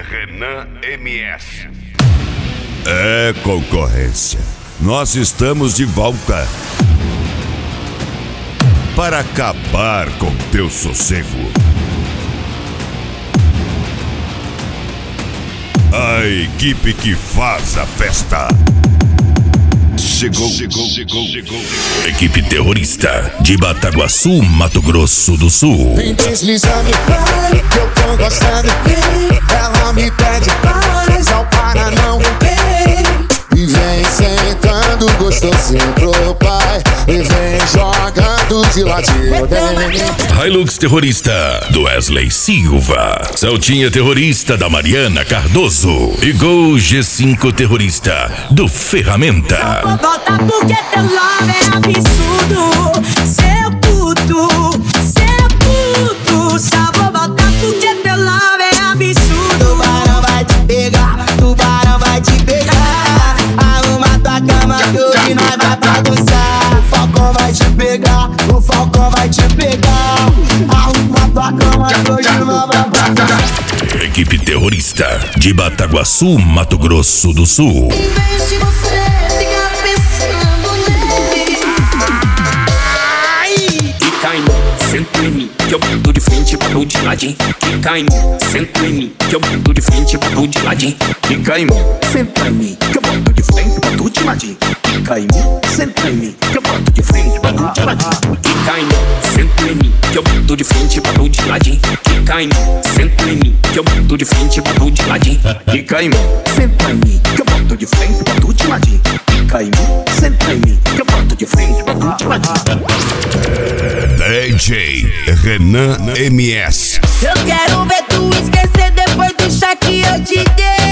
Renan MS. É concorrência. Nós estamos de volta para acabar com teu sossego. A equipe que faz a festa. Chegou. Equipe terrorista de Bataguaçu, Mato Grosso do Sul. Vem deslizando, vai, que eu tô gostando. Vem, ela me pede mais, ao para não vem. E vem sentando gostosinho pro pai. E vem jogando de ladinho dele. Hilux terrorista do Wesley Silva. Celtinha terrorista da Mariana Cardoso. E Gol G5 terrorista do Ferramenta. Volta porque teu love é absurdo. Seu puto. Só vou voltar porque teu love é absurdo. Tubarão vai te pegar, tubarão vai te pegar. Arruma tua cama que hoje nós vai bagunçar. O Falcão vai te pegar, o Falcão vai te pegar. Arruma tua cama que hoje nós vai bagunçar. Equipe terrorista de Bataguaçu, Mato Grosso do Sul. Em vez de você ficar pensando nele. Fica em mim, senta em mim, que eu boto de frente pra tu de ladinho. Fica em mim, senta em mim, que eu boto de frente pra tu de ladinho. Fica em mim, senta em mim, que eu boto de frente pra tu de ladinho. Fica em mim, senta em mim, que eu boto de frente pra tu de ladinho. Fica em mim, senta em mim, que eu boto de frente pra tu de ladinho. Fica em mim, senta em mim, que eu boto de frente pra tu de ladinho. Fica em mim, senta em mim, que eu boto de frente pra tu de ladinho. Fica em mim, senta em mim, que eu boto de frente pra tu de ladinho. DJ Renan MS. Eu quero ver tu esquecer depois do chá que eu te dei.